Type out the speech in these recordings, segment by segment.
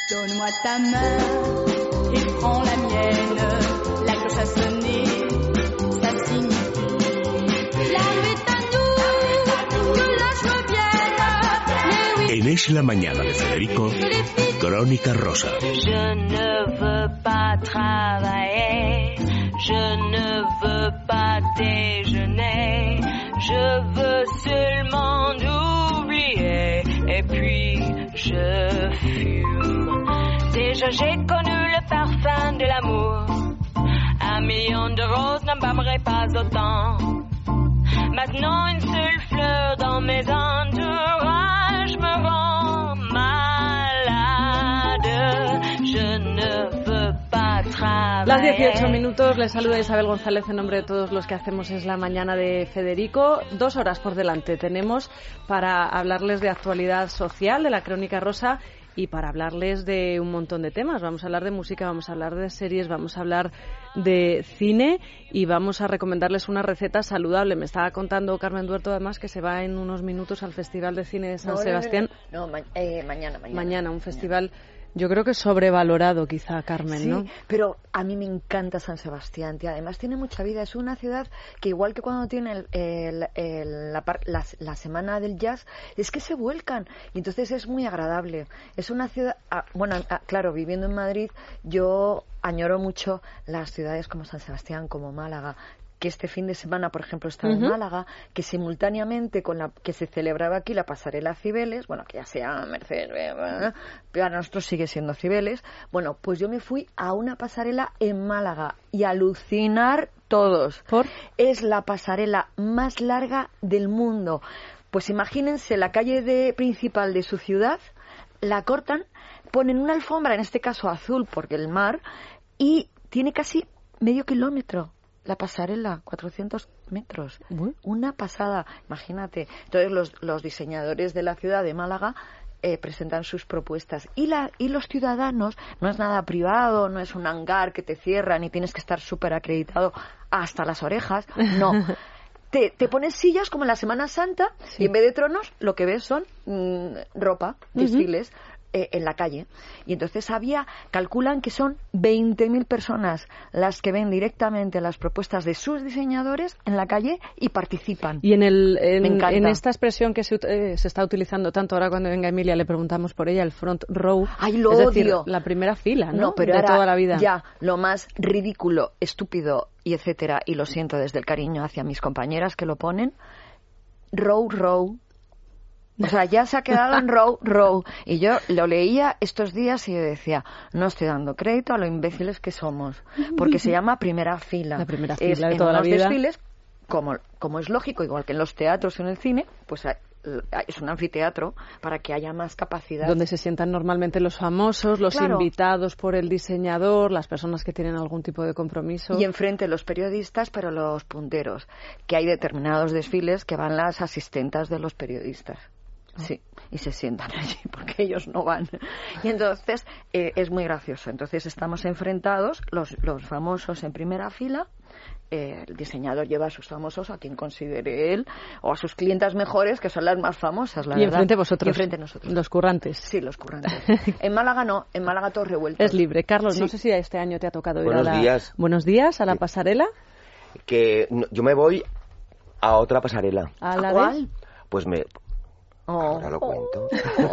Donne-moi ta main et prends la mienne. La cloche a sonné, ça signifie la rue est à nous, que la joie vienne. Mais oui. En Es la mañana de Federico, Crónica Rosa. Je ne veux pas travailler, je ne veux pas déjeuner, je veux seulement oublier et puis je fume. Déjà j'ai connu le parfum de l'amour, 1 million de roses n'embaumerait pas autant. Maintenant une seule fleur dans mes entourages me rend malade. Je ne veux pas travailler. Las 18 minutos, les saluda Isabel González en nombre de todos los que hacemos Es la mañana de Federico. 2 horas por delante tenemos para hablarles de actualidad social, de la Crónica Rosa y para hablarles de un montón de temas. Vamos a hablar de música, vamos a hablar de series, vamos a hablar de cine y vamos a recomendarles una receta saludable. Me estaba contando Carmen Duerto además que se va en unos minutos al Festival de Cine de San Sebastián. Mañana, un festival... Yo creo que sobrevalorado quizá, Carmen, sí, ¿no? Pero a mí me encanta San Sebastián, tía. Además tiene mucha vida. Es una ciudad que igual que cuando tiene la semana del jazz, es que se vuelcan. Y entonces es muy agradable. Es una ciudad... claro, viviendo en Madrid, yo añoro mucho las ciudades como San Sebastián, como Málaga, que este fin de semana, por ejemplo, estaba en Málaga, que simultáneamente con la que se celebraba aquí la pasarela Cibeles, bueno, que ya sea Mercedes, pero a nosotros sigue siendo Cibeles, bueno, pues yo me fui a una pasarela en Málaga y alucinar todos. ¿Por? Es la pasarela más larga del mundo. Pues imagínense la calle principal de su ciudad, la cortan, ponen una alfombra, en este caso azul, porque el mar, y tiene casi medio kilómetro. La pasarela, 400 metros. Una pasada, imagínate. Entonces los diseñadores de la ciudad de Málaga presentan sus propuestas. Y los ciudadanos, no es nada privado, no es un hangar que te cierran y tienes que estar súper acreditado hasta las orejas. No. Te pones sillas como en la Semana Santa y en vez de tronos lo que ves son ropa, desfiles. En la calle. Y entonces calculan que son 20.000 personas las que ven directamente las propuestas de sus diseñadores en la calle y participan. Y en esta expresión que se está utilizando tanto ahora cuando venga Emilia le preguntamos por ella, el front row. ¡Ay, lo es odio! Decir, la primera fila, ¿no? Pero de ahora, toda la vida. Ya, lo más ridículo, estúpido y etcétera, y lo siento desde el cariño hacia mis compañeras que lo ponen, row. O sea, ya se ha quedado en row. Y yo lo leía estos días y yo decía, no estoy dando crédito a lo imbéciles que somos. Porque se llama primera fila. La primera fila de toda la vida. En los desfiles, como es lógico, igual que en los teatros o en el cine, pues es un anfiteatro para que haya más capacidad. Donde se sientan normalmente los famosos, los invitados por el diseñador, las personas que tienen algún tipo de compromiso. Y enfrente los periodistas, pero los punteros. Que hay determinados desfiles que van las asistentes de los periodistas. Sí, y se sientan allí porque ellos no van. Y entonces es muy gracioso. Entonces estamos enfrentados, los famosos en primera fila. El diseñador lleva a sus famosos, a quien considere él, o a sus clientas mejores, que son las más famosas, la verdad. Enfrente vosotros. Y enfrente nosotros. Los currantes. Sí, los currantes. En Málaga no, en Málaga todos revueltos. Es libre. Carlos, sí. No sé si este año te ha tocado ir Buenos días a la pasarela. Que yo me voy a otra pasarela. ¿A la cuál? Pues ahora lo cuento.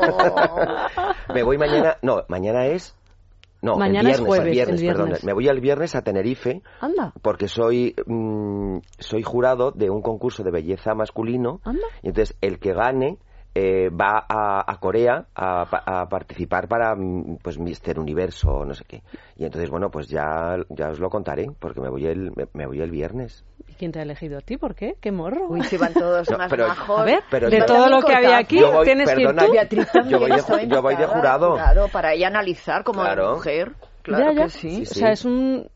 Me voy mañana... No, mañana es... No, mañana el viernes, es jueves, perdón. Me voy el viernes a Tenerife. Anda. Porque soy jurado de un concurso de belleza masculino. Anda. Y entonces el que gane va a Corea a participar para pues Mister Universo, no sé qué. Y entonces, bueno, pues ya os lo contaré, porque me voy el viernes. ¿Y quién te ha elegido a ti? ¿Por qué? ¡Qué morro! Uy, si van todos más majos. A ver, pero de todo lo que había aquí, tienes que ir tú. Beatriz también yo voy de jurado. Para ella analizar como mujer. Claro ya. que sí. O sea, es un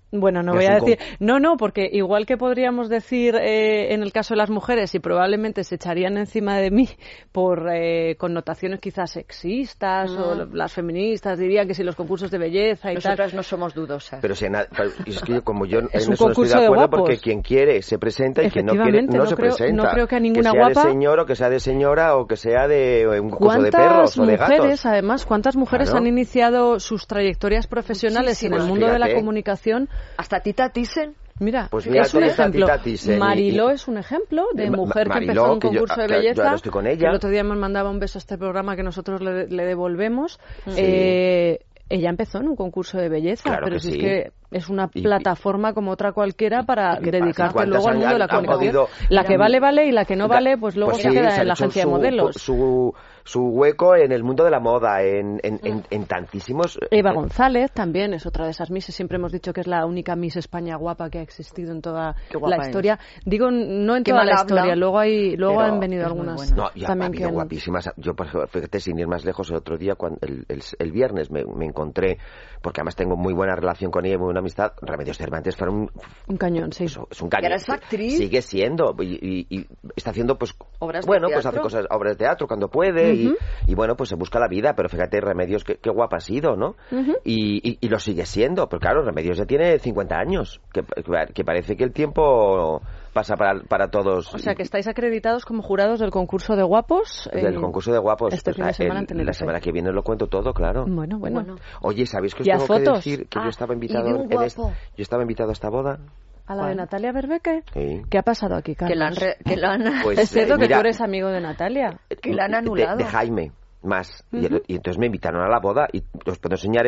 Bueno, no voy a decir... No, porque igual que podríamos decir en el caso de las mujeres, y probablemente se echarían encima de mí por connotaciones quizás sexistas, o las feministas dirían que si los concursos de belleza y Nosotras tal... no somos dudosas. Pero es que como yo en Es un eso no estoy concurso de de acuerdo, guapos. porque quien quiere se presenta y quien no quiere no se presenta. No creo que a ninguna que sea guapa... de señor o que sea de señora o que sea de un concurso de ¿Cuántas perros o de mujeres, gatos? además, cuántas mujeres Claro. han iniciado sus trayectorias profesionales en el mundo de la Fíjate. comunicación? Hasta Tita Thyssen. Mira, Pues es fíjate, un esta ejemplo. Tita Thyssen Mariló es un ejemplo de mujer que Mariló, empezó en un que yo- concurso de yo belleza. ahora estoy con ella. Que el otro día me mandaba un beso a este programa que nosotros le devolvemos. Sí. Ella empezó en un concurso de belleza, Claro pero que si sí. es que es una Y- plataforma como otra cualquiera para ¿qué pasa? dedicarte ¿Cuántas luego al mundo de la han comunicación. podido- La que vale y la que no vale, pues luego Pues se sí, queda se en la han hecho agencia de modelos. su hueco en el mundo de la moda, en tantísimos... Eva González también es otra de esas Misses. Siempre hemos dicho que es la única Miss España guapa que ha existido en toda Qué guapa la historia. Digo, no en Qué toda mal la habla, historia. Luego pero han venido es muy algunas buena. No, ya ha también habido guapísimas. Yo, por ejemplo, fíjate, sin ir más lejos, el otro día, el viernes, me encontré, porque además tengo muy buena relación con ella, muy buena amistad. Remedios Cervantes fue un cañón, sí. es un cañón. Y ahora es actriz. Sigue siendo. Y está haciendo, pues, Obras de bueno, pues teatro. hace cosas, obras de teatro cuando puede. Y bueno, pues se busca la vida. Pero fíjate, Remedios, qué guapa ha sido, ¿no? Y lo sigue siendo. Pero claro, Remedios ya tiene 50 años. Que parece que el tiempo pasa para todos. O sea, que estáis acreditados como jurados del concurso de guapos. Del concurso de guapos. Este fin de semana en la Tenerife. semana que viene lo cuento todo, claro. Bueno. Oye, ¿sabéis que os ¿Y a tengo que fotos? decir que yo estaba y invitado de un guapo. yo estaba invitado a esta boda? ¿A la de Natalia Berbeque? Sí. ¿Qué ha pasado aquí, Carlos? Que la han, Pues, es cierto que mira, tú eres amigo de Natalia. que la han anulado. De Jaime, más. Y entonces me invitaron a la boda y os puedo enseñar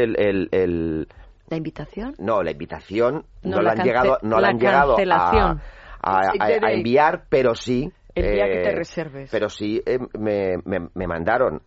¿La invitación? No, la invitación No, no la la han llegado, no la han llegado cancelación. a enviar, pero sí. El día que te reserves. Pero sí me mandaron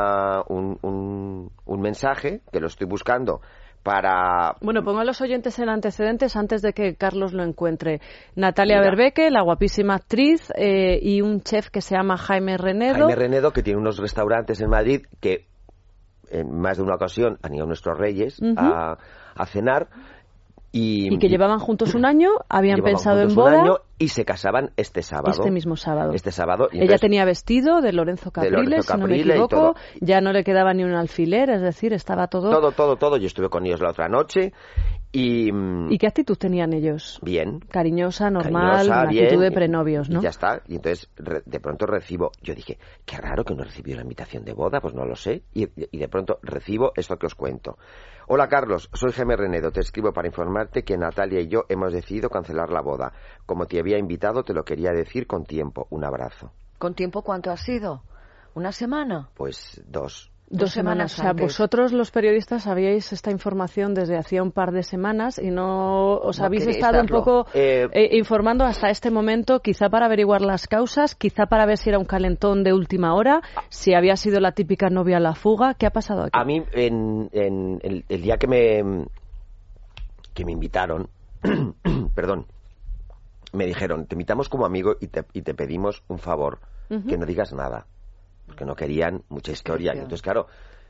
un mensaje que lo estoy buscando para... Bueno, pongo a los oyentes en antecedentes antes de que Carlos lo encuentre. Natalia Mira. Berbeque, la guapísima actriz, y un chef que se llama Jaime Renedo. Jaime Renedo, que tiene unos restaurantes en Madrid que en más de una ocasión han ido nuestros reyes a cenar. Y que llevaban juntos un año, habían llevaban pensado en juntos un boda. año y se casaban este sábado. Este mismo sábado. Este sábado. Y Ella entonces- tenía vestido de Lorenzo Capriles, si no me Caprile y equivoco. todo. Ya no le quedaba ni un alfiler, es decir, estaba todo... Todo. Yo estuve con ellos la otra noche y... ¿Y qué actitud tenían ellos? Bien. Cariñosa, normal, Cariñosa, una bien, actitud de prenovios, ¿no? Y ya está. Y entonces de pronto recibo... Yo dije, qué raro que no recibió la invitación de boda, pues no lo sé. Y de pronto recibo esto que os cuento. Hola Carlos, soy Jaime Renedo. Te escribo para informarte que Natalia y yo hemos decidido cancelar la boda. Como te había invitado, te lo quería decir con tiempo. Un abrazo. ¿Con tiempo cuánto ha sido? ¿Una semana? Pues 2. 2 semanas. O sea, antes. vosotros los periodistas sabíais esta información desde hacía un par de semanas y no os No habéis queréis estado un darlo. poco informando hasta este momento, quizá para averiguar las causas, quizá para ver si era un calentón de última hora, si había sido la típica novia a la fuga. ¿Qué ha pasado aquí? A mí, en el día que me invitaron, perdón, me dijeron, te invitamos como amigo y te pedimos un favor, que no digas nada, porque no querían mucha historia. Y entonces, claro,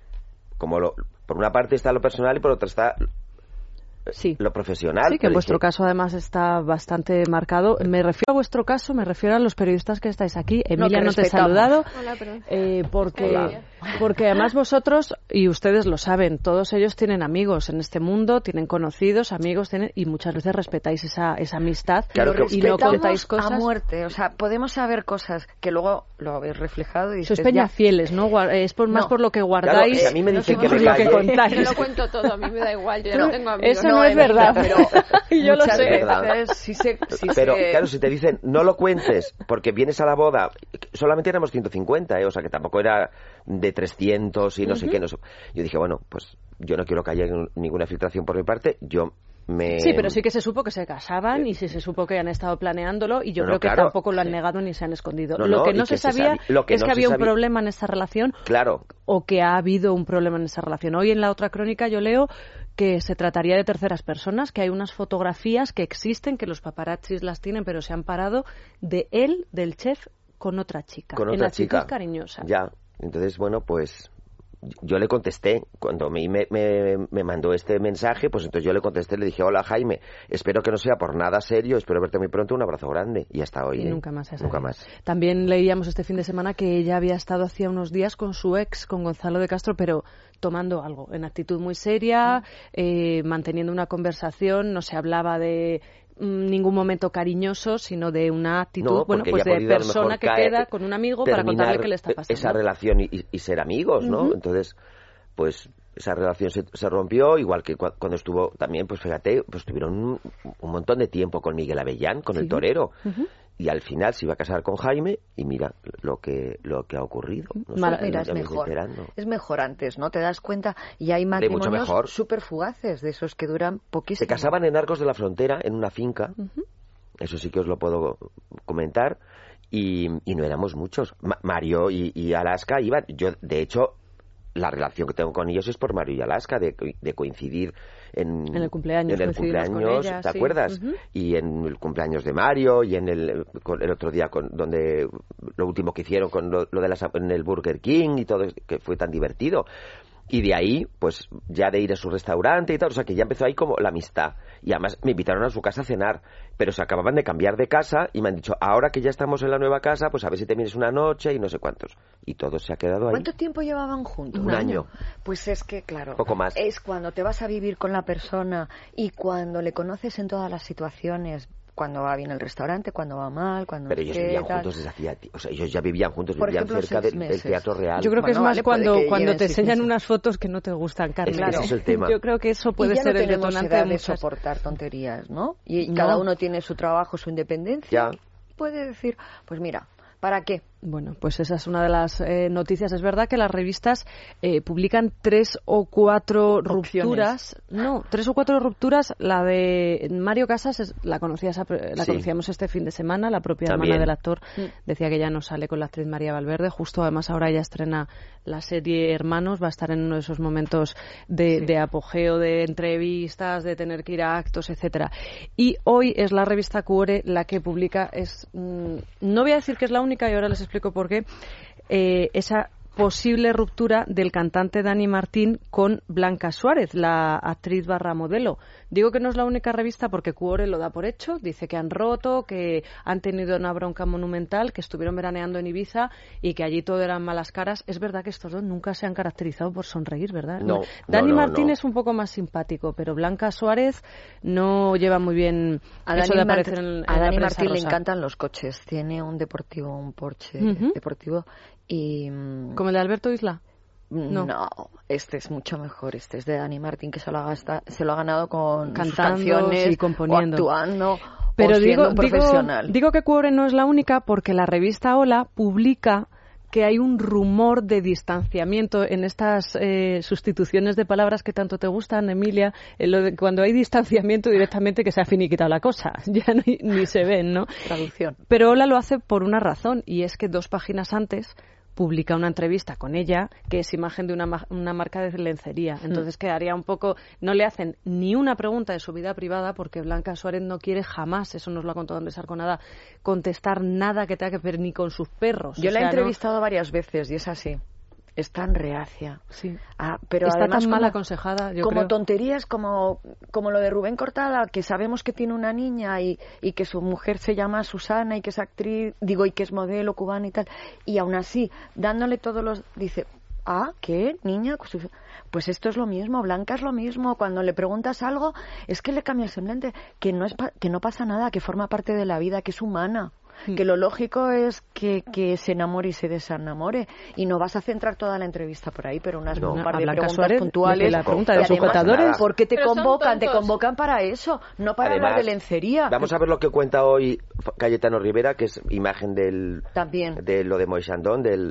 por una parte está lo personal y por otra está Sí. lo profesional. Sí, que en Pero vuestro dije, caso además está bastante marcado. Me refiero a vuestro caso, me refiero a los periodistas que estáis aquí. Emilia, que no te he respetamos. saludado. Hola, perdón. Porque además vosotros, y ustedes lo saben, todos ellos tienen amigos en este mundo, tienen conocidos, amigos, y muchas veces respetáis esa amistad Claro que- y no Respetamos contáis cosas. a muerte. O sea, podemos saber cosas que luego lo habéis reflejado y Sois dices, ya, peñafieles, ¿no? Es más No. por lo que Claro, guardáis, si a mí me no dicen sé que por me lo que calle. contáis. Yo lo cuento todo, a mí me da igual, yo ya no tengo amigos. Eso no es verdad, pero y yo lo muchas sé. veces sí Pero se- claro, si te dicen no lo cuentes porque vienes a la boda, solamente éramos 150, o sea que tampoco era de 300 y no sé qué. No sé. Yo dije, bueno, pues yo no quiero que haya ninguna filtración por mi parte, Sí, pero sí que se supo que se casaban y sí se supo que han estado planeándolo y yo No, creo que claro. tampoco lo han negado ni se han escondido. No, lo no, que y no que se se sabía sabía- lo que es no que se había un sabía- problema en esa relación Claro. o que ha habido un problema en esa relación. Hoy en la otra crónica yo leo que se trataría de terceras personas, que hay unas fotografías que existen, que los paparazzis las tienen, pero se han parado, de él, del chef, con otra chica. Con en otra actitud chica. cariñosa. Ya. Entonces, bueno, pues yo le contesté, cuando a mí me mandó este mensaje, pues entonces yo le contesté, le dije, hola Jaime, espero que no sea por nada serio, espero verte muy pronto, un abrazo grande, y hasta hoy. Y nunca más. Nunca más. También leíamos este fin de semana que ella había estado hacía unos días con su ex, con Gonzalo de Castro, pero tomando algo, en actitud muy seria, manteniendo una conversación, no se hablaba de ningún momento cariñoso, sino de una actitud, pues de persona que queda con un amigo para contarle qué le está pasando. Esa relación y ser amigos, ¿no? Entonces, pues esa relación se rompió, igual que cuando estuvo también, pues fíjate, pues tuvieron un montón de tiempo con Miguel Avellán, con el torero. Y al final se iba a casar con Jaime y mira lo que ha ocurrido. Mira, es mejor antes, ¿no? Te das cuenta y hay matrimonios súper fugaces, de esos que duran poquísimo. Se casaban en Arcos de la Frontera, en una finca, eso sí que os lo puedo comentar, y no éramos muchos. Mario y Alaska iban, yo de hecho la relación que tengo con ellos es por Mario y Alaska, de coincidir en el cumpleaños, con ella, ¿te acuerdas? Y en el cumpleaños de Mario y en el otro día donde lo último que hicieron con lo de en el Burger King y todo, que fue tan divertido. Y de ahí, pues, ya de ir a su restaurante y tal, o sea, que ya empezó ahí como la amistad. Y además me invitaron a su casa a cenar, pero se acababan de cambiar de casa y me han dicho, ahora que ya estamos en la nueva casa, pues a ver si te vienes una noche y no sé cuántos. Y todo se ha quedado ahí. ¿Cuánto tiempo llevaban juntos? Un año. Pues es que, claro, poco más. Es cuando te vas a vivir con la persona y cuando le conoces en todas las situaciones, cuando va bien el restaurante, cuando va mal, cuando... Pero ellos vivían juntos desde hacía... O sea, ellos ya vivían juntos, vivían cerca del Teatro Real. Yo creo que es más cuando te enseñan unas fotos que no te gustan, Carmen. Claro. Ese es el tema. Yo creo que eso puede ser el detonante de muchas... soportar tonterías, ¿no? Y cada uno tiene su trabajo, su independencia. Ya. Puede decir, pues mira, ¿para qué? Bueno, pues esa es una de las noticias. Es verdad que las revistas publican 3 o 4 rupturas. No, 3 o 4 rupturas. La de Mario Casas la conocíamos este fin de semana. La propia hermana del actor decía que ya no sale con la actriz María Valverde. Justo, además, ahora ella estrena la serie Hermanos. Va a estar en uno de esos momentos de apogeo, de entrevistas, de tener que ir a actos, etcétera. Y hoy es la revista Cuore la que publica, no voy a decir que es la única, y ahora les explico por qué, esa posible ruptura del cantante Dani Martín con Blanca Suárez, la actriz / modelo. Digo que no es la única revista porque Cuore lo da por hecho, dice que han roto, que han tenido una bronca monumental, que estuvieron veraneando en Ibiza y que allí todo eran malas caras. Es verdad que estos dos nunca se han caracterizado por sonreír, ¿verdad? No. Dani Martín es un poco más simpático, pero Blanca Suárez no lleva muy bien eso de aparecer en a la Dani prensa Martín rosa. le encantan los coches, tiene un deportivo, un Porsche deportivo y... ¿Como el de Alberto Isla? No, este es mucho mejor. Este es de Dani Martín, que se lo ha ganado con cantando, sus canciones, sí, componiendo, o actuando, pero o siendo un profesional. Digo que Cuore no es la única porque la revista Hola publica que hay un rumor de distanciamiento en estas sustituciones de palabras que tanto te gustan, Emilia, cuando hay distanciamiento directamente que se ha finiquitado la cosa, ya ni se ven, ¿no? Traducción. Pero Hola lo hace por una razón, y es que 2 páginas antes publica una entrevista con ella que es imagen de una marca de lencería. Entonces quedaría un poco... No le hacen ni una pregunta de su vida privada porque Blanca Suárez no quiere jamás, eso nos lo ha contado Andrés Arconada, contestar nada que tenga que ver ni con sus perros. Yo la he entrevistado varias veces y es así. Es tan reacia. Sí. Pero está además tan mal aconsejada, yo como creo. Tonterías, como lo de Rubén Cortada, que sabemos que tiene una niña y que su mujer se llama Susana y que es actriz, y que es modelo cubana y tal, y aún así, dándole todos los... Dice, ¿qué? ¿Niña? Pues esto es lo mismo, Blanca es lo mismo. Cuando le preguntas algo, es que le cambia el semblante, que no pasa nada, que forma parte de la vida, que es humana. Que lo lógico es que se enamore y se desenamore, y no vas a centrar toda la entrevista por ahí, pero un par de preguntas Suárez, puntuales. La pregunta de sujetadores. ¿Por qué te convocan? Te convocan para eso, no para hablar de lencería. Vamos a ver lo que cuenta hoy Cayetano Rivera, que es imagen también de lo de Moixandón, de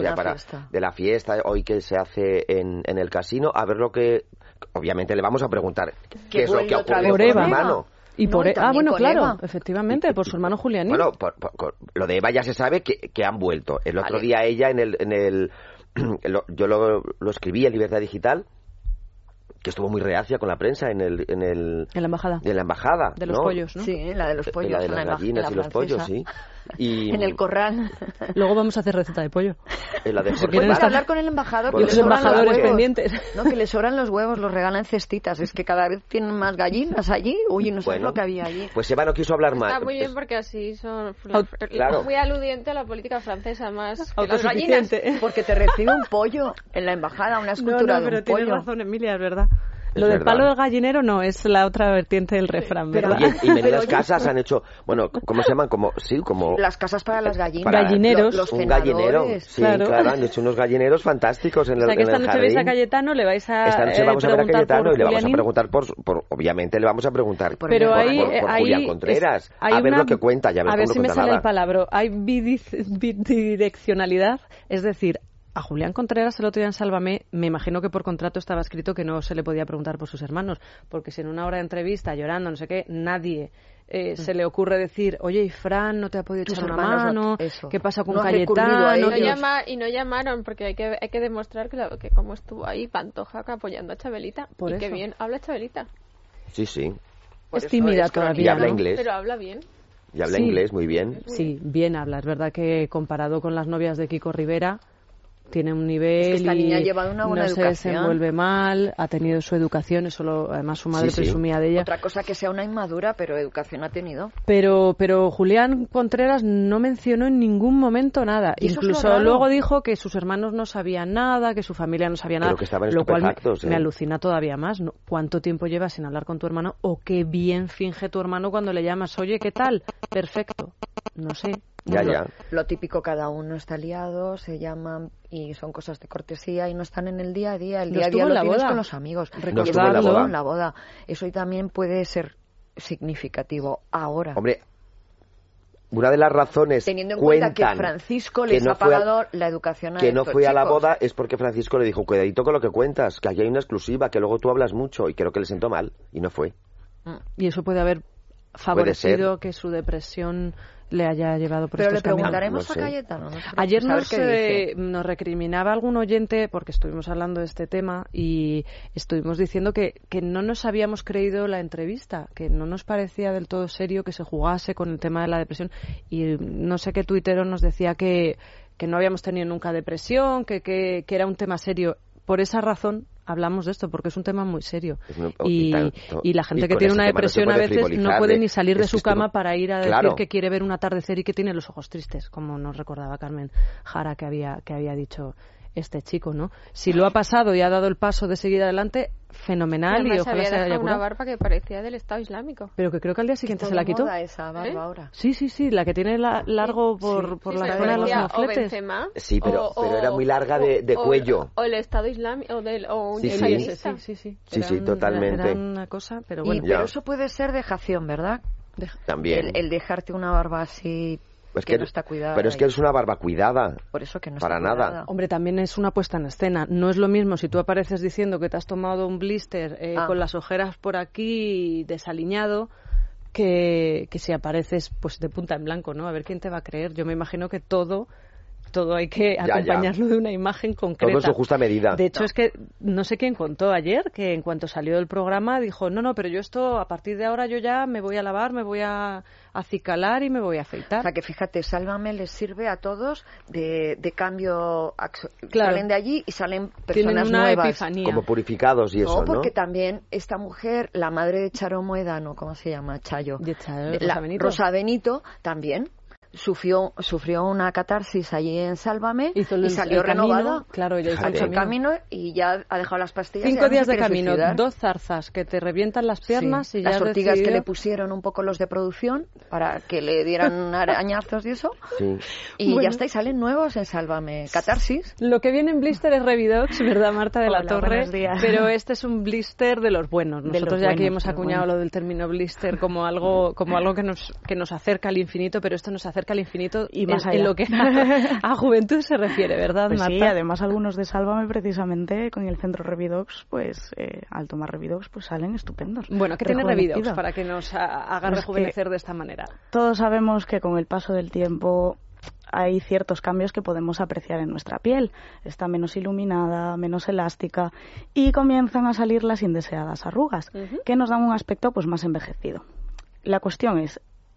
la fiesta hoy que se hace en el casino. A ver lo que... Obviamente le vamos a preguntar qué es lo que ha ocurrido con su hermano. Y bueno, claro, Eva. Efectivamente, por su hermano Julián. Bueno, lo de Eva ya se sabe que han vuelto. El otro día ella yo lo escribí en Libertad Digital, que estuvo muy reacia con la prensa en la embajada. En la embajada. De los pollos, ¿no? Sí, la de los pollos. La de las gallinas y los pollos, sí. Y en el corral. Luego vamos a hacer receta de pollo. la de Si Jorge quieren Pues Bar- hablar con el embajador. Con que los le sobran embajadores los huevos. pendientes. No, que le sobran los huevos, los regalan en cestitas. Es que cada vez tienen más gallinas allí. Uy, no sé Bueno, lo que había allí. Pues Eva no quiso hablar más. Está muy bien porque así son Claro. muy aludiente a la política francesa más que las gallinas. Autosuficiente. Porque te recibe un pollo en la embajada, una escultura de pero un tienes pollo. razón, Emilia, es verdad. Es Lo del verdad. palo del gallinero no, es la otra vertiente del refrán, Pero- ¿verdad? Y en menudas casas han hecho, bueno, ¿cómo se llaman? Como Las casas para las gallinas. Para- Gallineros. Los un gallinero. cenadores. Sí, Claro. claro, han hecho unos gallineros fantásticos en O sea, que en esta el noche veis a jardín. Cayetano, le vais a Esta noche vamos a ver a preguntar Cayetano por y le vamos a Julianín. preguntar obviamente le vamos a preguntar Pero por, ahí, por ahí Julián Contreras, hay a ver una- lo que cuenta, ya ves a ver cómo si no me cuenta sale nada. el palabra. Hay bidireccionalidad, es decir, a Julián Contreras el otro día en Sálvame, me imagino que por contrato estaba escrito que no se le podía preguntar por sus hermanos, porque si en una hora de entrevista, llorando, no sé qué, nadie se le ocurre decir, oye, y Fran, ¿no te ha podido Tus echar una hermanos no- mano? eso. ¿Qué pasa con No has recurrido a Cayetano? ellos. Y no llamaron porque hay que demostrar que como estuvo ahí Pantoja apoyando a Chabelita. Por y eso. que bien habla Chabelita. Sí, sí, Por Es eso tímida es todavía, y habla ¿no? inglés, Pero habla bien. y habla Sí. inglés muy bien. Sí, bien habla. Es verdad que comparado con las novias de Kiko Rivera, tiene un nivel Es que esta niña ha y llevado una buena no se educación. desenvuelve mal, ha tenido su educación, eso además su madre Sí, sí. presumía de ella. Otra cosa que sea una inmadura, pero educación ha tenido. Pero Julián Contreras no mencionó en ningún momento nada. Y eso es lo Incluso raro. luego dijo que sus hermanos no sabían nada, que su familia no sabía Pero nada. que estaban lo cual estupefactos, me ¿eh? alucina todavía más, ¿no? ¿Cuánto tiempo llevas sin hablar con tu hermano? O qué bien finge tu hermano cuando le llamas, oye, ¿qué tal? Perfecto. No sé. Ya, ya. Lo típico, cada uno está liado, se llaman y son cosas de cortesía y no están en el día a día. El No día a estuvo día en lo la tienes boda. con los amigos. No Y estuvo estuvo en la boda. en la boda. Eso también puede ser significativo ahora. Hombre, una de las razones Teniendo en cuenta que cuentan Francisco que les no ha fue a- pagado la educación a que no estos fue a la chicos. boda es porque Francisco le dijo, cuidadito con lo que cuentas, que aquí hay una exclusiva, que luego tú hablas mucho, y creo que le sentó mal, y no fue. Y eso puede haber favorecido que su depresión le haya llevado por Pero le estos caminos. preguntaremos No sé. a Cayetano. ¿no? Ayer A ver nos, qué dice. nos recriminaba algún oyente, porque estuvimos hablando de este tema, y estuvimos diciendo que no nos habíamos creído la entrevista, que no nos parecía del todo serio que se jugase con el tema de la depresión. Y no sé qué tuitero nos decía que no habíamos tenido nunca depresión, que era un tema serio. Por esa razón hablamos de esto, porque es un tema muy serio. Y la gente y que con tiene ese una tema no se depresión a puede veces no frivolizar puede de- ni salir de es su que esto cama no- para ir a decir Claro. que quiere ver un atardecer y que tiene los ojos tristes, como nos recordaba Carmen Jara que había dicho este chico, ¿no? Si lo ha pasado y ha dado el paso de seguir adelante, fenomenal, y Además, ojalá había se haya dejado una curado. barba que parecía del Estado Islámico. Pero que creo que al día siguiente Está se la de quitó. moda esa barba ¿Eh? ahora. Sí, la que tiene largo por Sí, la se zona de los parecía o mofletes. Benzema, Sí, pero era muy larga de o- cuello. O el Estado Islámico, o un Sí, sí. yihadista. Sí. Sí, Era sí, totalmente. Era una cosa, pero Y- bueno. Ya. pero eso puede ser dejación, ¿verdad? También. El dejarte una barba así Es que no está cuidada. Pero es que es una barba cuidada. Por eso que no para está nada. cuidada. Hombre, también es una puesta en escena. No es lo mismo si tú apareces diciendo que te has tomado un blister con las ojeras por aquí desaliñado que si apareces pues de punta en blanco, ¿no? A ver quién te va a creer. Yo me imagino que todo hay que Ya. acompañarlo de una imagen concreta. Todo en su justa medida. De hecho, es que no sé quién contó ayer que en cuanto salió del programa dijo, no, pero yo esto, a partir de ahora yo ya me voy a lavar, me voy a acicalar y me voy a afeitar. O sea, que fíjate, Sálvame les sirve a todos de cambio. Claro. Salen de allí y salen Tienen personas una nuevas. epifanía. Como purificados y eso, ¿no? Porque también esta mujer, la madre de Charo Moedano, ¿cómo se llama? Chayo. De Chayo, La Rosa Benito. Rosa Benito también sufrió una catarsis allí en Sálvame Hizo y salió el camino, renovada. claro, ella hizo el Hizo el camino. camino y ya ha dejado las pastillas. 5 ya no días se de quiere camino, suicidar. 2 zarzas que te revientan las piernas Sí. y ya las has ortigas que decidido- le pusieron un poco los de producción para que le dieran arañazos y eso. Sí. Y Bueno. ya está, y salen nuevos en Sálvame. Catarsis. Lo que viene en blister es Revidox, ¿verdad, Marta de la Hola, Torre? buenos días. Pero este es un blister de los buenos. De Nosotros los ya aquí buenos, hemos de los acuñado buenos. lo del término blister como algo que nos acerca al infinito, pero esto nos acerca al infinito Y más en allá. lo que a juventud se refiere, ¿verdad, Pues Marta? sí, además algunos de Sálvame precisamente con el centro Revidox, pues al tomar Revidox pues salen estupendos. Bueno, ¿qué tiene Rejuvenecido. Revidox para que nos haga Pues rejuvenecer de esta manera? Todos sabemos que con el paso del tiempo hay ciertos cambios que podemos apreciar en nuestra piel. Está menos iluminada, menos elástica y comienzan a salir las indeseadas arrugas, que nos dan un aspecto pues más envejecido. La cuestión es,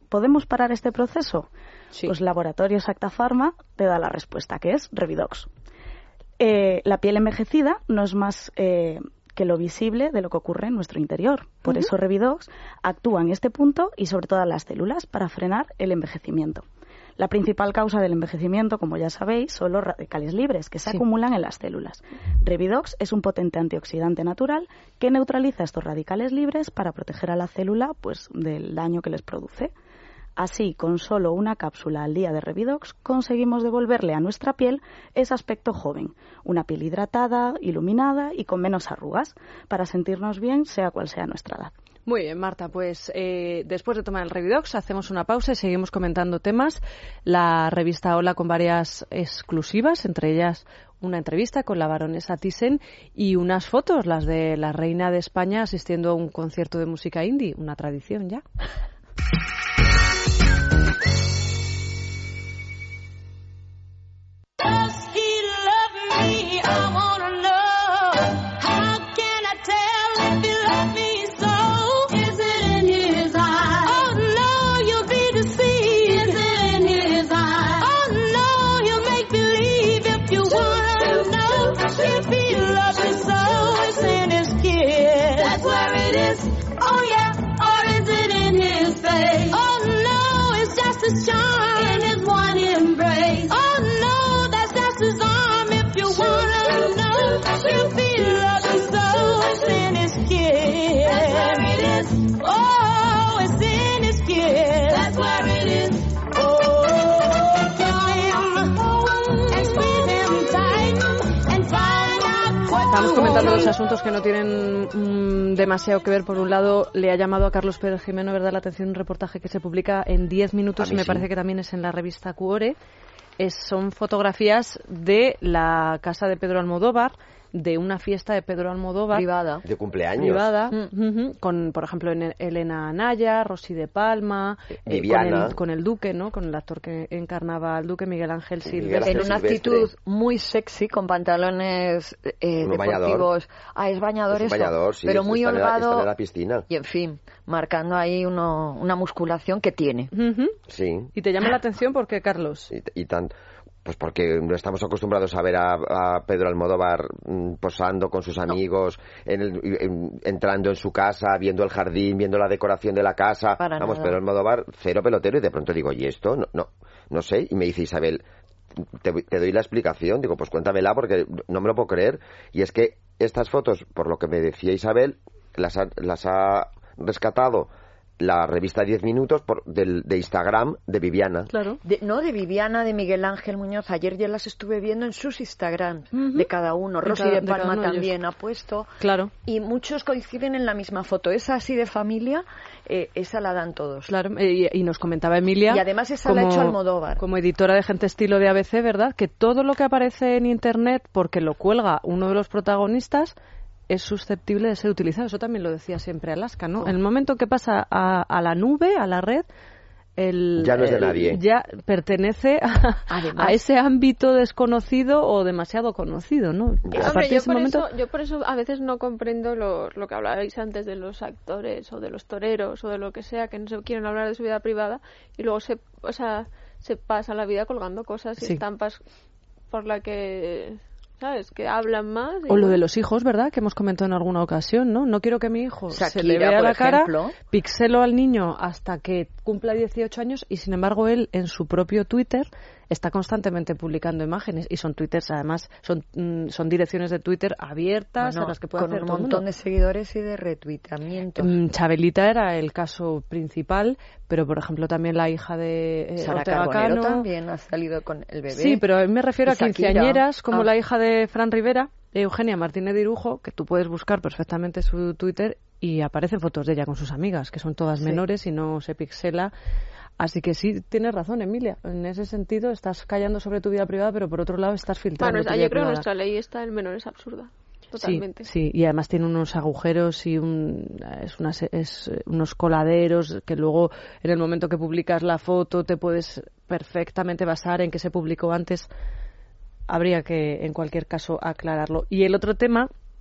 ¿podemos parar este proceso? Sí. Pues Laboratorios Acta Pharma te da la respuesta, que es Revidox. La piel envejecida no es más que lo visible de lo que ocurre en nuestro interior. Por eso Revidox actúa en este punto y sobre todas las células para frenar el envejecimiento. La principal causa del envejecimiento, como ya sabéis, son los radicales libres que se acumulan en las células. Revidox es un potente antioxidante natural que neutraliza estos radicales libres para proteger a la célula pues, del daño que les produce. Así, con solo una cápsula al día de Revidox, conseguimos devolverle a nuestra piel ese aspecto joven, una piel hidratada, iluminada y con menos arrugas, para sentirnos bien, sea cual sea nuestra edad. Muy bien, Marta, pues después de tomar el Revidox hacemos una pausa y seguimos comentando temas. La revista Hola con varias exclusivas, entre ellas una entrevista con la baronesa Thyssen y unas fotos, las de la reina de España asistiendo a un concierto de música indie, una tradición ya. Estamos comentando los asuntos que no tienen demasiado que ver. Por un lado, le ha llamado a Carlos Pérez Jimeno, ¿verdad?, la atención un reportaje que se publica en 10 minutos y me parece que también es en la revista Cuore. Son fotografías de la casa de Pedro Almodóvar, de una fiesta de Pedro Almodóvar privada, de cumpleaños, privada, con, por ejemplo, Elena Anaya, Rosy de Palma, Viviana, con el Duque, ¿no?, con el actor que encarnaba al Duque, Miguel Ángel Silvestre, en una actitud muy sexy, con pantalones deportivos, es bañador, sí, pero muy holgado, está en la piscina. Y en fin, marcando ahí una musculación que tiene. Sí. ¿Y te llama la atención por qué, Carlos? Y tanto. Pues porque no estamos acostumbrados a ver a Pedro Almodóvar posando con sus amigos, entrando en su casa, viendo el jardín, viendo la decoración de la casa. Vamos, Pedro Almodóvar, cero pelotero, y de pronto digo, ¿y esto? No sé. Y me dice Isabel, te doy la explicación. Digo, pues cuéntamela porque no me lo puedo creer. Y es que estas fotos, por lo que me decía Isabel, las ha rescatado la revista 10 minutos de Instagram de Viviana. Claro. De Viviana, de Miguel Ángel Muñoz. Ayer ya las estuve viendo en sus Instagram de cada uno. Rosy de Palma también ha puesto. Claro. Y muchos coinciden en la misma foto. Esa así de familia, esa la dan todos. Claro. Y nos comentaba Emilia. Y además esa la ha hecho Almodóvar. Como editora de Gente Estilo de ABC, ¿verdad?, que todo lo que aparece en Internet, porque lo cuelga uno de los protagonistas, es susceptible de ser utilizado. Eso también lo decía siempre Alaska, ¿no? En el momento que pasa a la nube, a la red, ya no es de nadie. Ya pertenece a ese ámbito desconocido o demasiado conocido, ¿no? Hombre, yo por eso a veces no comprendo lo que hablabais antes de los actores o de los toreros o de lo que sea, que no se quieren hablar de su vida privada y luego se pasa la vida colgando cosas y estampas por la que... ¿sabes? Que hablan más. O lo de los hijos, ¿verdad?, que hemos comentado en alguna ocasión, ¿no? No quiero que mi hijo Shakira, se le vea la ejemplo, cara, pixelo al niño hasta que cumpla 18 años y, sin embargo, él en su propio Twitter está constantemente publicando imágenes y son twitters, además, son direcciones de Twitter abiertas a las que puede con hacer un todo el montón mundo. de seguidores y de retuiteamientos. Chabelita era el caso principal, pero, por ejemplo, también la hija de Sara Ortega Carbonero Cano también ha salido con el bebé. Sí, pero me refiero a quinceañeras como la hija de Fran Rivera, Eugenia Martínez de Irujo, que tú puedes buscar perfectamente su Twitter y aparecen fotos de ella con sus amigas, que son todas menores y no se pixela. Así que sí, tienes razón, Emilia. En ese sentido, estás callando sobre tu vida privada, pero por otro lado estás filtrando tu vida yo creo privada. que nuestra ley está en menores absurda. Totalmente. Sí, y además tiene unos agujeros y unos coladeros que luego, en el momento que publicas la foto, te puedes perfectamente basar en que se publicó antes. Habría que, en cualquier caso, aclararlo. Y el otro tema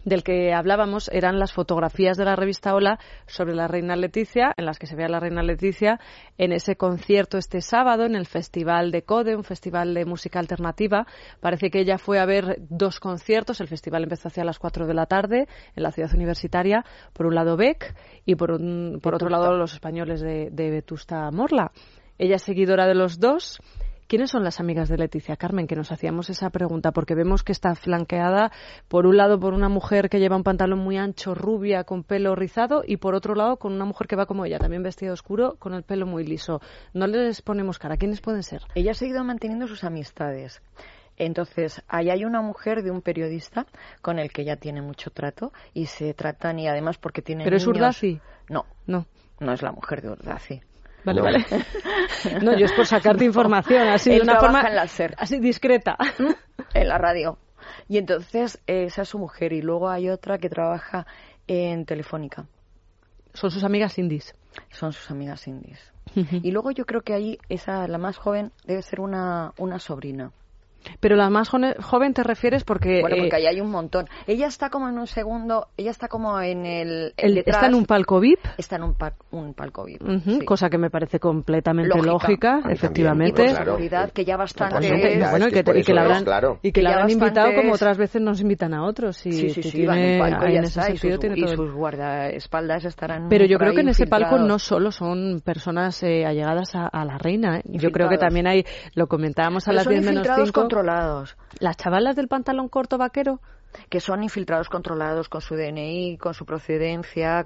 del que hablábamos eran las fotografías de la revista Hola sobre la reina Letizia, en las que se ve a la reina Letizia en ese concierto este sábado en el Festival de Code, un festival de música alternativa. Parece que ella fue a ver 2 conciertos. El festival empezó hacia las 4 de la tarde en la ciudad universitaria. Por un lado Beck y por otro lado los españoles de Vetusta Morla. Ella es seguidora de los dos. ¿Quiénes son las amigas de Letizia, Carmen? Que nos hacíamos esa pregunta, porque vemos que está flanqueada, por un lado, por una mujer que lleva un pantalón muy ancho, rubia, con pelo rizado, y por otro lado, con una mujer que va como ella, también vestida oscuro, con el pelo muy liso. No les ponemos cara. ¿Quiénes pueden ser? Ella ha seguido manteniendo sus amistades. Entonces, ahí hay una mujer de un periodista con el que ella tiene mucho trato, y se tratan, y además porque tienen ¿Pero niños... es Urdaci? No es la mujer de Urdaci. Vale, vale. No, yo es por sacarte información, así de una forma en la SER, así discreta. En la radio. Y entonces esa es su mujer. Y luego hay otra que trabaja en Telefónica. Son sus amigas indies. Son sus amigas indies. Y luego yo creo que ahí la más joven debe ser una sobrina. Pero la más joven te refieres porque... Bueno, porque ahí hay un montón. Ella está como en un segundo... Ella está como en el detrás. ¿Está en un palco VIP? Está en un palco VIP. Sí. Cosa que me parece completamente lógica, efectivamente. Y por seguridad, que ya bastante... Bueno, y que la habrán invitado como otras veces nos invitan a otros. Sí, van en un palco y ya está. Y sus guardaespaldas estarán... Pero yo creo que en ese palco no solo son personas allegadas a la reina. Yo creo que también hay... Lo comentábamos a las 10 menos 5... controlados. ¿Las chavalas del pantalón corto vaquero? Que son infiltrados controlados con su DNI, con su procedencia,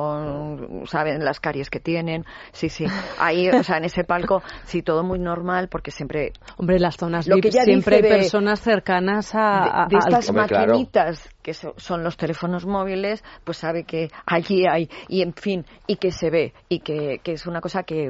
saben las caries que tienen. Sí. Ahí, o sea, en ese palco, sí, todo muy normal, porque siempre... Hombre, en las zonas VIP siempre hay personas cercanas de estas maquinitas, que son los teléfonos móviles, pues sabe que allí hay, y en fin, y que se ve, y que es una cosa que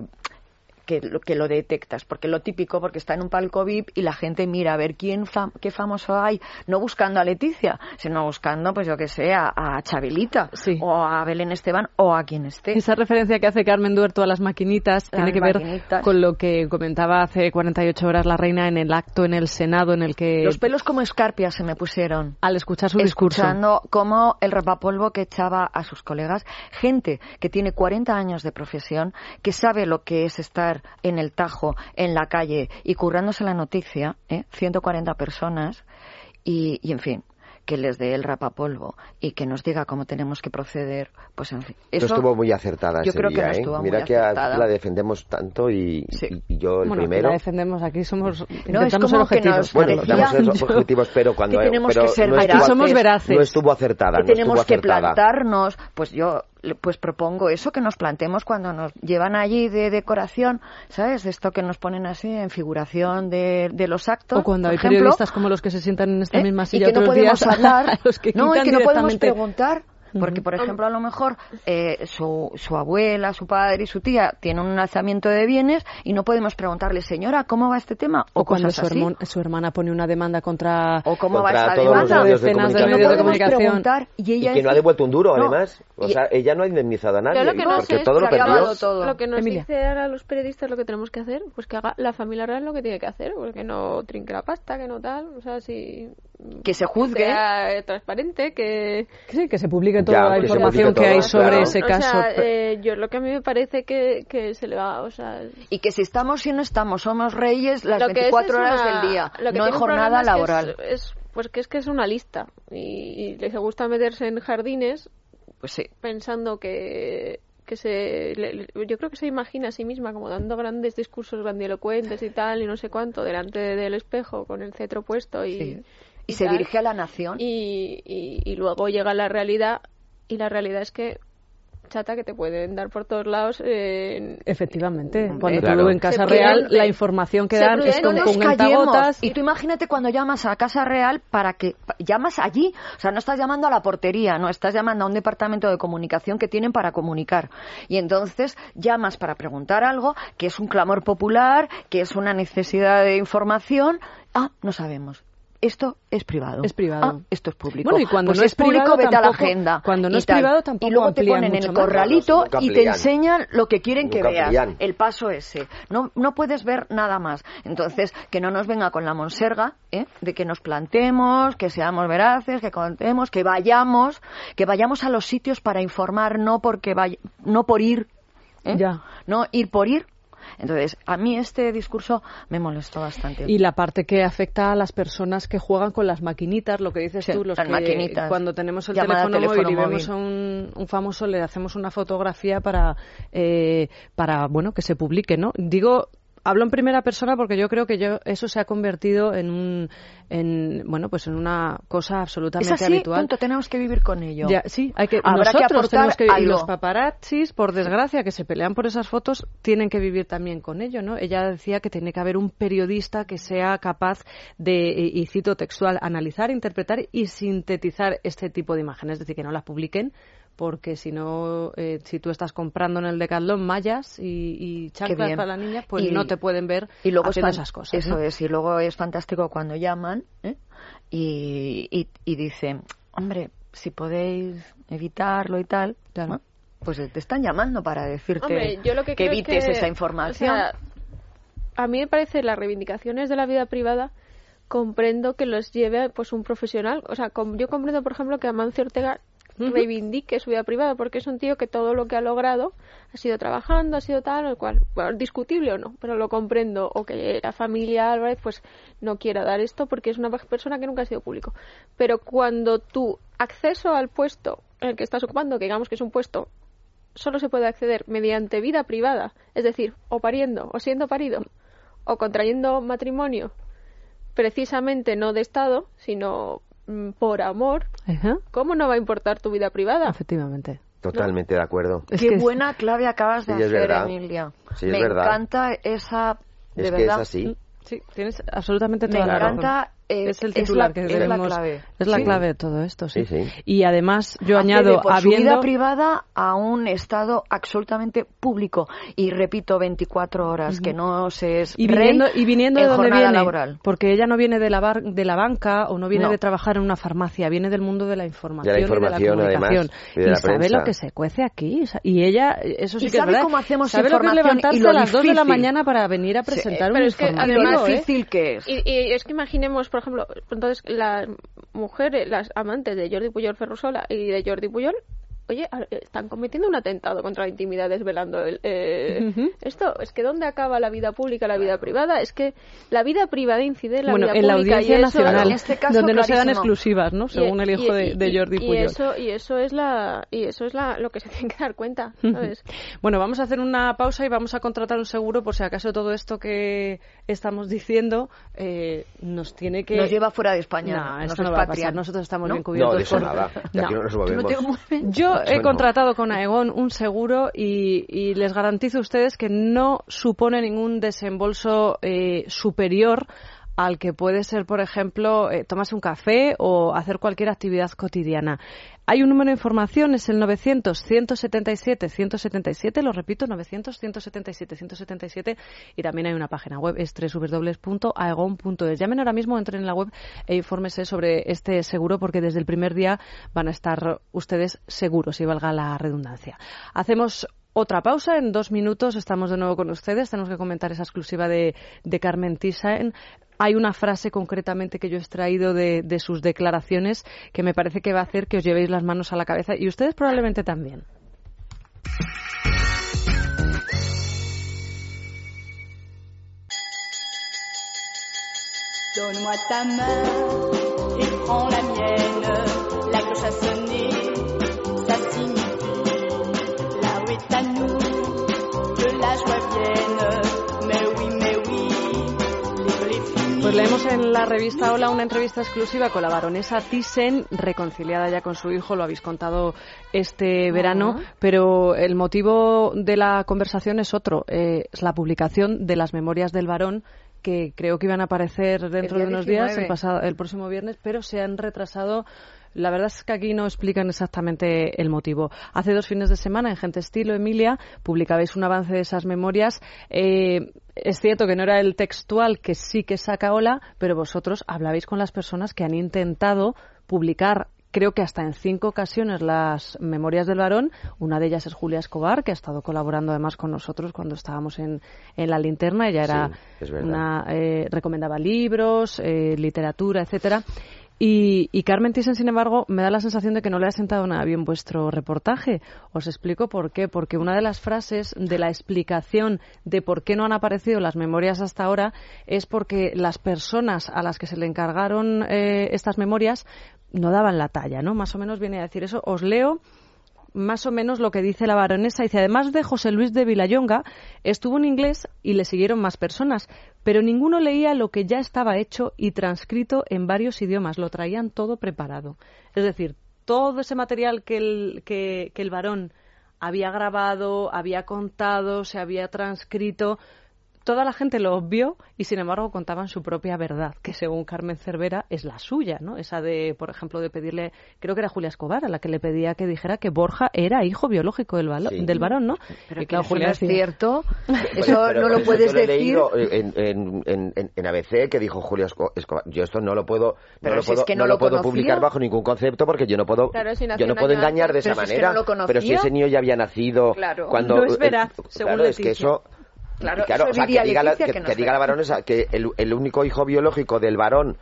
lo detectas, porque lo típico, porque está en un palco VIP y la gente mira a ver qué famoso hay, no buscando a Letizia, sino buscando, pues yo que sé, a Chabelita, o a Belén Esteban, o a quien esté. Esa referencia que hace Carmen Duerto a las maquinitas tiene que ver con lo que comentaba hace 48 horas la reina en el acto en el Senado, en el que... Los pelos como escarpias se me pusieron. Al escuchar su discurso. Escuchando como el rapapolvo que echaba a sus colegas. Gente que tiene 40 años de profesión, que sabe lo que es estar en el Tajo, en la calle, y currándose la noticia, 140 personas, y en fin, que les dé el rapapolvo y que nos diga cómo tenemos que proceder, pues en fin. Eso estuvo muy acertada ese creo día, que no estuvo Mira muy que acertada. la defendemos tanto y yo el primero... la defendemos, aquí somos... No, es como ser objetivos. Bueno, damos ser objetivos, pero cuando... Que tenemos que ser aquí somos veraces. No estuvo acertada, que tenemos que plantarnos, pues yo propongo eso, que nos plantemos cuando nos llevan allí de decoración, ¿sabes? Esto que nos ponen así en figuración de los actos. O cuando hay periodistas como los que se sientan en esta misma silla y que no podemos hablar, a los que y que no podemos preguntar. Porque, por ejemplo, a lo mejor su abuela, su padre y su tía tienen un alzamiento de bienes y no podemos preguntarle, señora, ¿cómo va este tema? O cuando su hermana pone una demanda contra... O cómo va esta demanda. Decenas de medios de comunicación. Y que no ha devuelto un duro, además. O sea, ella no ha indemnizado a nadie, porque todo lo perdió. Lo que nos dice ahora los periodistas lo que tenemos que hacer, pues que haga la familia real lo que tiene que hacer, porque no trinque la pasta, que no tal, o sea, si... Que se juzgue. Que sea transparente, que se publique toda la información que hay sobre ese caso. O sea, yo lo que a mí me parece que se le va, o sea... Y que si estamos y no estamos, somos reyes las 24 horas del día, no hay jornada laboral. Pues que es una lista y les gusta meterse en jardines, pues sí, pensando yo creo que se imagina a sí misma como dando grandes discursos grandilocuentes y tal, y no sé cuánto, delante del espejo con el cetro puesto y se dirige a la nación. Y luego llega la realidad, y la realidad es que, chata, que te pueden dar por todos lados. Efectivamente, cuando tú en Casa Real la información que dan es con cuentagotas. Y tú imagínate cuando llamas a Casa Real llamas allí, o sea, no estás llamando a la portería, no, estás llamando a un departamento de comunicación que tienen para comunicar. Y entonces llamas para preguntar algo que es un clamor popular, que es una necesidad de información. No sabemos. esto es privado. Es privado. Esto es público. Bueno, y cuando pues no es es privado, público, vete a la tampoco, agenda. cuando no y es tal. privado, tampoco y luego te amplían ponen en mucho el más. corralito Nunca y te amplían. enseñan lo que quieren que Nunca veas. amplían. El paso ese. No puedes ver nada más. Entonces, que no nos venga con la monserga, de que nos plantemos, que seamos veraces, que contemos, que vayamos a los sitios para informar, no por ir, Ya. no ir por ir. Entonces, a mí este discurso me molestó bastante. Y la parte que afecta a las personas que juegan con las maquinitas, lo que dices Sí, tú, los las que maquinitas. cuando tenemos el Llamada teléfono móvil y teléfono vemos a un famoso, le hacemos una fotografía para bueno, que se publique, ¿no? Hablo en primera persona porque yo creo que eso se ha convertido en una cosa absolutamente es así, habitual. punto, tenemos que vivir con ello. Ya, sí, Habrá que nosotros aportar tenemos que, y algo. los paparazzis, por desgracia, que se pelean por esas fotos, tienen que vivir también con ello, ¿no? Ella decía que tiene que haber un periodista que sea capaz de, y cito textual, analizar, interpretar y sintetizar este tipo de imágenes, es decir, que no las publiquen, porque si no, si tú estás comprando en el Decathlon mallas y chanclas para la niña, pues no te pueden ver y luego haciendo esas cosas. Eso ¿no? es, y luego es fantástico cuando llaman y dicen, hombre, si podéis evitarlo y tal, claro. ¿no? Pues te están llamando para decirte Hombre, yo lo que creo evites es que, esa información. O sea, a mí me parece las reivindicaciones de la vida privada comprendo que los lleve pues un profesional. O sea, yo comprendo, por ejemplo, que Amancio Ortega reivindique su vida privada, porque es un tío que todo lo que ha logrado ha sido trabajando, ha sido tal o cual, bueno, discutible o no, pero lo comprendo, o que la familia Álvarez pues no quiera dar esto porque es una persona que nunca ha sido público. Pero cuando tu acceso al puesto en el que estás ocupando, que digamos que es un puesto, solo se puede acceder mediante vida privada, es decir, o pariendo, o siendo parido, o contrayendo matrimonio, precisamente no de Estado, sino por amor, ¿cómo no va a importar tu vida privada? Efectivamente. Totalmente de acuerdo. Qué buena clave acabas de Sí, es hacer, verdad. Emilia. Sí, es me verdad. encanta esa... De Es que verdad. es así. Sí, tienes absolutamente Me toda la razón. encanta. Es el titular que es debemos. la clave. Es la Sí. clave de todo esto, sí. Sí, sí. Y además, yo Accede añado, por su vida habiendo. privada a un estado absolutamente público. Y repito, 24 horas, que no se es Y rey viniendo de en donde jornada viene, laboral. porque ella no viene de la banca o no viene No. de trabajar en una farmacia, viene del mundo de la información, De la información, y de la comunicación. además, y de la sabe prensa. lo que se cuece aquí. Y ella, eso sí Y que es sabe verdad, cómo hacemos sabe lo que es información levantarse y lo a las 2 de la difícil. mañana para venir a presentar un pero es que informativo. lo además, difícil que es. Y es que imaginemos, por ejemplo, entonces las mujeres, las amantes de Jordi Pujol Ferrusola y de Jordi Pujol, oye, están cometiendo un atentado contra la intimidad desvelando esto. Es que ¿dónde acaba la vida pública, la vida privada? Es que la vida privada incide en la vida en pública. la Audiencia y eso, Nacional, en este caso, donde no se dan clarísimo. exclusivas, ¿no? Según el hijo de Jordi Pujol. Y eso es lo que se tienen que dar cuenta, ¿sabes? Bueno, vamos a hacer una pausa y vamos a contratar un seguro por si acaso todo esto que estamos diciendo nos tiene que... Nos lleva fuera de España. No, nos esto no va a expatrian. pasar. Nosotros estamos ¿No? bien cubiertos. No, de eso por- nada. De aquí no nos movemos. ¿No te mueven? Yo he Eso no. contratado con Aegon un seguro y les garantizo a ustedes que no supone ningún desembolso superior al que puede ser, por ejemplo, tomarse un café o hacer cualquier actividad cotidiana. Hay un número de información, es el 900-177-177, lo repito, 900-177-177, y también hay una página web, es www.aegon.es. Llamen ahora mismo, entren en la web e infórmense sobre este seguro, porque desde el primer día van a estar ustedes seguros, y valga la redundancia. Hacemos otra pausa, en 2 minutos estamos de nuevo con ustedes. Tenemos que comentar esa exclusiva de Carmen Thyssen. Hay una frase concretamente que yo he extraído de sus declaraciones que me parece que va a hacer que os llevéis las manos a la cabeza, y ustedes probablemente también. Donne-moi ta main et prends la mienne. La cloche a sonné, ça signifie là où est à nous que la joie vienne. Mais oui, l'école est finie. Pues leemos en la revista Hola una entrevista exclusiva con la baronesa Thyssen, reconciliada ya con su hijo, lo habéis contado este verano, pero el motivo de la conversación es otro, es la publicación de las memorias del varón, que creo que iban a aparecer dentro de unos días, el próximo viernes, pero se han retrasado La verdad es que aquí no explican exactamente el motivo. Hace 2 fines de semana, en Gente Estilo, Emilia, publicabais un avance de esas memorias. Es cierto que no era el textual que sí que saca Ola, pero vosotros hablabais con las personas que han intentado publicar, creo que hasta en 5 ocasiones, las memorias del varón. Una de ellas es Julia Escobar, que ha estado colaborando además con nosotros cuando estábamos en La Linterna. Ella era recomendaba libros, literatura, etcétera. Y Carmen Thyssen, sin embargo, me da la sensación de que no le ha sentado nada bien vuestro reportaje. Os explico por qué. Porque una de las frases de la explicación de por qué no han aparecido las memorias hasta ahora es porque las personas a las que se le encargaron estas memorias no daban la talla, ¿no? Más o menos viene a decir eso. Os leo más o menos lo que dice la baronesa. Dice: además de José Luis de Vilallonga, estuvo en inglés y le siguieron más personas, pero ninguno leía lo que ya estaba hecho y transcrito en varios idiomas. Lo traían todo preparado. Es decir, todo ese material que el varón había grabado, había contado, se había transcrito, toda la gente lo obvió y, sin embargo, contaban su propia verdad, que según Carmen Cervera es la suya, ¿no? Esa de, por ejemplo, de pedirle, creo que era Julia Escobar a la que le pedía que dijera que Borja era hijo biológico del varón, ¿no? Pero y que claro, eso no es decía, cierto. Eso no lo puedes yo lo he decir. leído en ABC, que dijo Julia Escobar. Yo esto no lo puedo, Pero si es que no lo puedo conocía. publicar bajo ningún concepto, porque yo no puedo, Claro, si nació yo no un puedo año engañar antes. de esa Pero si es que manera. no lo conocía. Pero si ese niño ya había nacido Claro. cuando No es veraz, según claro, es que Leticia. eso. Claro, o sea, diría que diga, Leticia, que no es diga la baronesa que el único hijo biológico del varón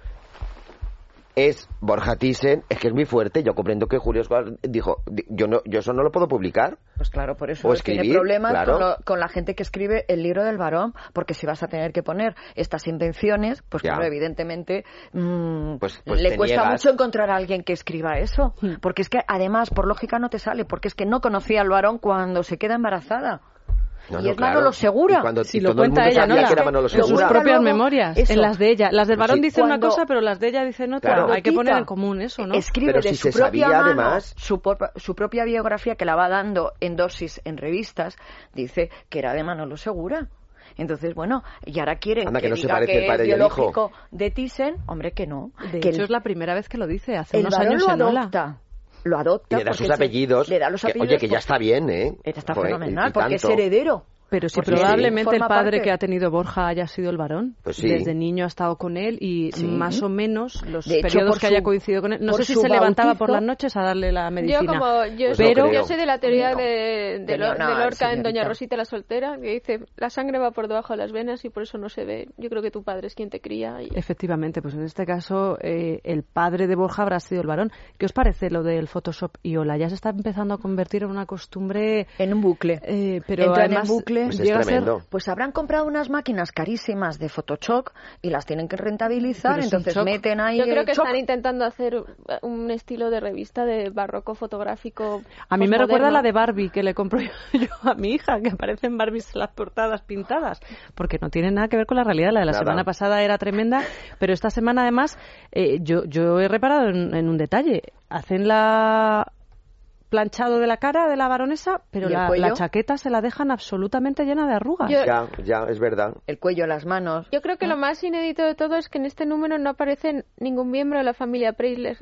es Borja Thyssen, es que es muy fuerte. Yo comprendo que Julio Escobar dijo, yo eso no lo puedo publicar. Pues claro, por eso O tiene escribir, problemas claro. con la gente que escribe el libro del varón, porque si vas a tener que poner estas invenciones, pues Ya. claro, evidentemente Pues le te cuesta niegas. mucho encontrar a alguien que escriba eso, porque es que además por lógica no te sale, porque es que no conocía al varón cuando se queda embarazada. No, y no, es claro. Manolo Segura. Y cuando Si y lo todo el cuenta mundo ella, sabía ¿no? que era Manolo En sus Segura. propias Luego, memorias, eso. en las de ella. Las del varón Sí. dicen una Cuando- cosa, pero las de ella dicen otra. Claro, Hay que poner Tita en común eso, ¿no? escribe Pero de si su se propia sabía, mano además. su propia biografía, que la va dando en dosis en revistas, dice que era de Manolo Segura. Entonces, bueno, y ahora quieren Anda, que no se diga parece que el padre es y el hijo. biológico de Thyssen. Hombre, que no. De que hecho, es la primera vez que lo dice, hace el unos varón años lo en Ola. adopta. Lo adopta. Y le da porque sus apellidos. Le da los que, apellidos. oye, que ya está bien, ¿eh? Está Joder, fenomenal, y porque es tanto. heredero. Pero si Porque probablemente forma el padre parte. que ha tenido Borja haya sido el varón. Pues sí. Desde niño ha estado con él y Sí. más o menos los De hecho, periodos por que haya su- coincidido con él. No por sé si su se levantaba por bautizo- las noches a darle la medicina. Pues Yo no creo. soy de la teoría No. de Tenía Lorca en Doña señorita. Rosita la soltera, que dice, la sangre va por debajo de las venas y por eso no se ve. Yo creo que tu padre es quien te cría. Y... Efectivamente, pues en este caso el padre de Borja habrá sido el varón. ¿Qué os parece lo del Photoshop y Ola? Ya se está empezando a convertir en una costumbre, En un bucle. pero Entran además en bucle. Pues es llega a ser... tremendo. Pues habrán comprado unas máquinas carísimas de Photoshop y las tienen que rentabilizar, Pero es un entonces shock. meten ahí Yo creo el que choc. están intentando hacer un estilo de revista de barroco fotográfico. A mí me posmoderno. recuerda la de Barbie que le compro yo a mi hija, que aparecen Barbies en las portadas pintadas, porque no tiene nada que ver con la realidad. La de la Nada. semana pasada era tremenda, pero esta semana además yo he reparado en un detalle. Hacen la planchado de la cara de la baronesa, pero ¿Y el la cuello? chaqueta se la dejan absolutamente llena de arrugas. Yo- Ya, es verdad. El cuello, las manos. Yo creo que lo más inédito de todo es que en este número no aparece ningún miembro de la familia Preisler.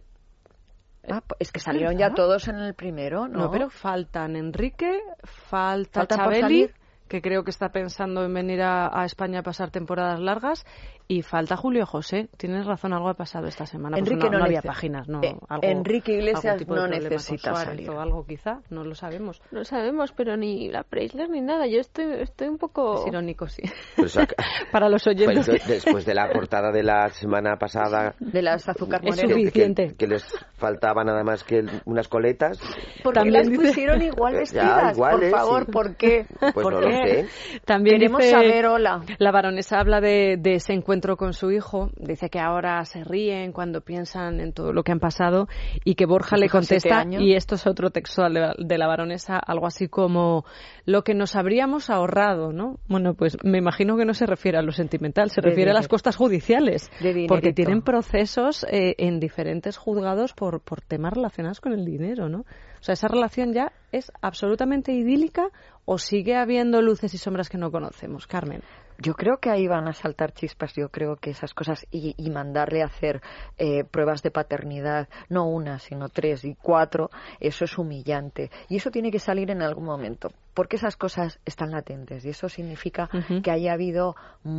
Es que salieron ya todos en el primero, ¿no? No, pero faltan Enrique, falta Faltan por Chabeli, salir. que creo que está pensando en venir a España a pasar temporadas largas, y falta Julio José. Tienes razón, algo ha pasado esta semana. Pues Enrique no había nece- páginas, ¿no? Enrique Iglesias algún tipo de no problema con necesita Suárez salir. o algo quizá, no lo sabemos. No sabemos, pero ni la Preisler ni nada. Yo estoy un poco... Es irónico, sí. Pues Para los oyentes. Pues después de la portada de la semana pasada, De las azúcar Es moreno. suficiente. que les faltaba nada más que unas coletas. ¿Por qué También las dice- pusieron igual Ya, vestidas? iguales, por favor, sí. ¿por qué? Pues ¿Por no qué? lo sé. También Queremos dice- saber, hola. La baronesa habla de ese encuentro con su hijo. Dice que ahora se ríen cuando piensan en todo lo que han pasado y que Borja le Su hija, 7 contesta, años. y esto es otro textual de la baronesa, algo así como lo que nos habríamos ahorrado, ¿no? Bueno, pues me imagino que no se refiere a lo sentimental, se De refiere a las dinero. costas judiciales, De dinerito. porque tienen procesos en diferentes juzgados por temas relacionados con el dinero, ¿no? O sea, esa relación ya es absolutamente idílica, o sigue habiendo luces y sombras que no conocemos, Carmen. Yo creo que ahí van a saltar chispas, yo creo que esas cosas, y mandarle a hacer pruebas de paternidad, no una, sino 3 y 4, eso es humillante. Y eso tiene que salir en algún momento, porque esas cosas están latentes, y eso significa que haya habido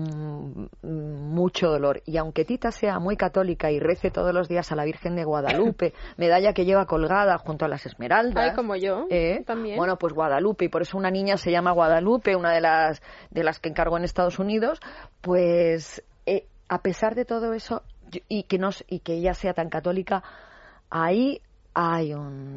mucho dolor. Y aunque Tita sea muy católica y rece todos los días a la Virgen de Guadalupe, medalla que lleva colgada junto a las esmeraldas... Ay, como yo, también. Bueno, pues Guadalupe, y por eso una niña se llama Guadalupe, una de las que encargó en Estados Unidos, pues a pesar de todo eso y que ella sea tan católica, ahí hay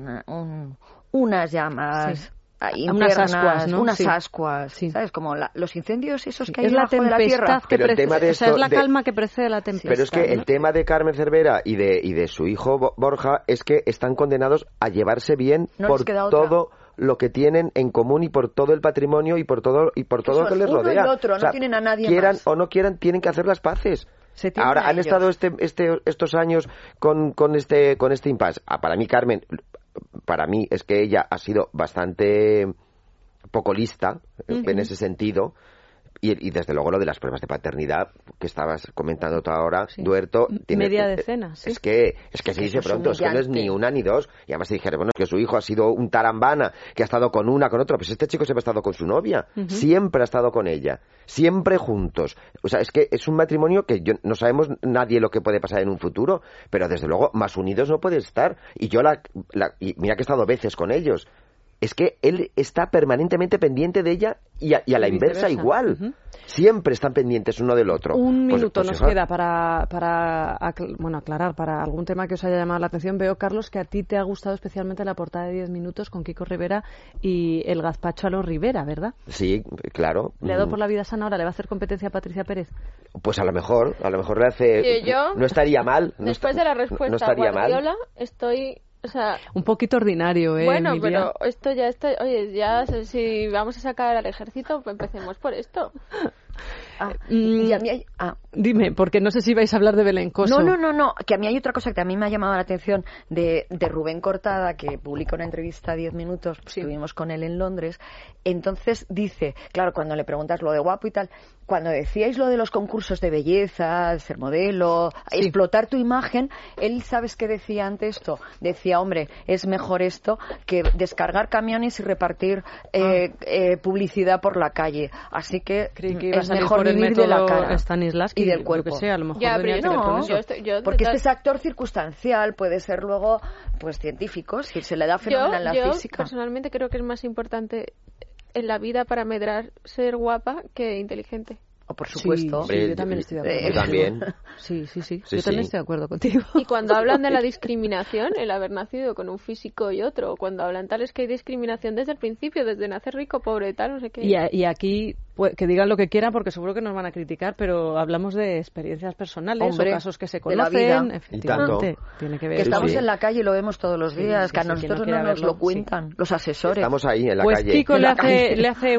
unas llamas internas, unas ascuas, ¿sabes? Como los incendios esos que hay debajo de la tierra. Es la calma que precede la tempestad. Pero es que el tema de Carmen Cervera y de su hijo Borja es que están condenados a llevarse bien por todo lo que tienen en común y por todo el patrimonio y por todo lo que les rodea. Uno y otro, no tienen a nadie quieran más. o no quieran, tienen que hacer las paces. Ahora han estado estos años con este impasse. Para mí, Carmen, es que ella ha sido bastante poco lista en ese sentido. Y desde luego lo de las pruebas de paternidad que estabas comentando tú ahora, Duerto, media decena, sí. Es que se dice pronto, es que no es ni una ni dos. Y además te dijeron, bueno, que su hijo ha sido un tarambana, que ha estado con una, con otra. Pues este chico siempre ha estado con su novia, siempre ha estado con ella, siempre juntos. O sea, es que es un matrimonio que no sabemos nadie lo que puede pasar en un futuro, pero desde luego más unidos no puede estar. Y yo y mira que he estado veces con ellos. Es que él está permanentemente pendiente de ella y a la inversa igual. Siempre están pendientes uno del otro. Un minuto nos queda para aclarar para algún tema que os haya llamado la atención. Veo, Carlos, que a ti te ha gustado especialmente la portada de 10 minutos con Kiko Rivera y el gazpacho a los Rivera, ¿verdad? Sí, claro. ¿Le ha dado por la vida sana ahora? ¿Le va a hacer competencia a Patricia Pérez? Pues a lo mejor le hace... no estaría mal. Después de la respuesta a Guardiola, estoy... O sea, un poquito ordinario, bueno, Emilia? pero esto ya está... Oye, ya si vamos a sacar al ejército, pues empecemos por esto. Y a mí Dime, porque no sé si vais a hablar de Belén Coso. No, que a mí hay otra cosa que a mí me ha llamado la atención de Rubén Cortada, que publica una entrevista a 10 minutos, pues estuvimos con él en Londres. Entonces dice, claro, cuando le preguntas lo de guapo y tal, cuando decíais lo de los concursos de belleza, ser modelo, explotar tu imagen, él, ¿sabes qué decía ante esto? Decía, hombre, es mejor esto que descargar camiones y repartir publicidad por la calle. Así que es mejor vivir de la cara Stanislavski, y del cuerpo. Que sea, a lo mejor porque este es actor circunstancial, puede ser luego pues científico, si se le da fenomenal la física. Yo personalmente creo que es más importante en la vida para medrar ser guapa que inteligente. Por supuesto. Sí, yo también estoy de acuerdo. Yo también. Sí. Yo también estoy de acuerdo contigo. Y cuando hablan de la discriminación, el haber nacido con un físico y otro, o cuando hablan tal, es que hay discriminación desde el principio, desde nacer rico, pobre, tal, no sé qué. Y aquí, pues, que digan lo que quieran, porque seguro que nos van a criticar, pero hablamos de experiencias personales, o casos que se conocen. De la vida. Efectivamente. Tiene que ver. Que estamos en la calle y lo vemos todos los días, que a nosotros no nos lo cuentan los asesores. Estamos ahí en la pues calle. Pues Kiko le hace